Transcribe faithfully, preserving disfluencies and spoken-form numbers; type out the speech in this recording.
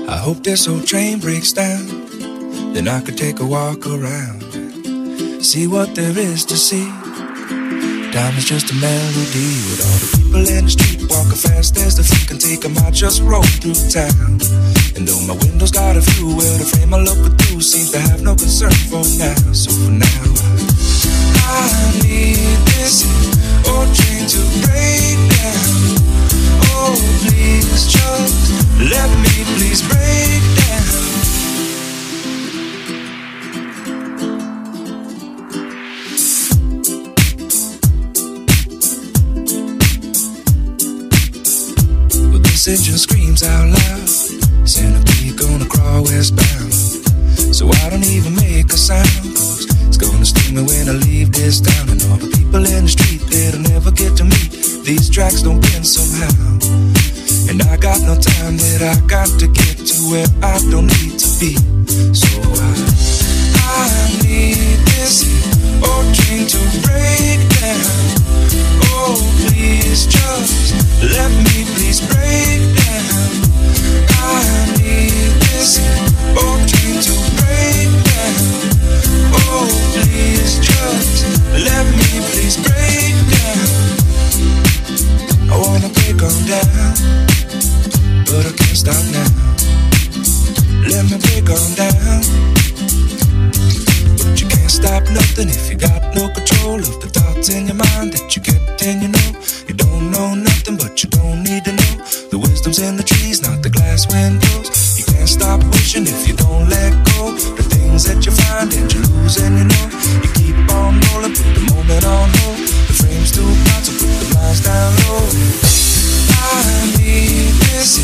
I hope this old train breaks down, then I could take a walk around, see what there is to see. Time is just a melody with all the people in the street walking fast as the feet can take them. I just roll through town, and though my window's got a view, well, the frame I look through seems to have no concern for now. So for now, I need this old train to break down. Oh, please just let me please break down. But this engine screams out loud, centipede gonna crawl westbound. So I don't even make a sound, cause it's gonna sting me when I leave this town. And all the people in the street that'll never get to meet these tracks don't bend somehow. And I got no time that I got to get to where I don't need to be. So I, I need this old train to break down. Oh, please just let me please break down. I need this old train to break down. Oh, please just let me please break down. I wanna break on down, but I can't stop now. Let me break on down. But you can't stop nothing if you got no control of the thoughts in your mind that you kept in your know. You don't know nothing, but you don't need to know. The wisdom's in the trees, not the glass windows. You can't stop wishing if you don't let go. The things that you find and you lose and you know. You keep on rolling, put the moment on hold. The frame's too bright, so put the blinds down low. I need this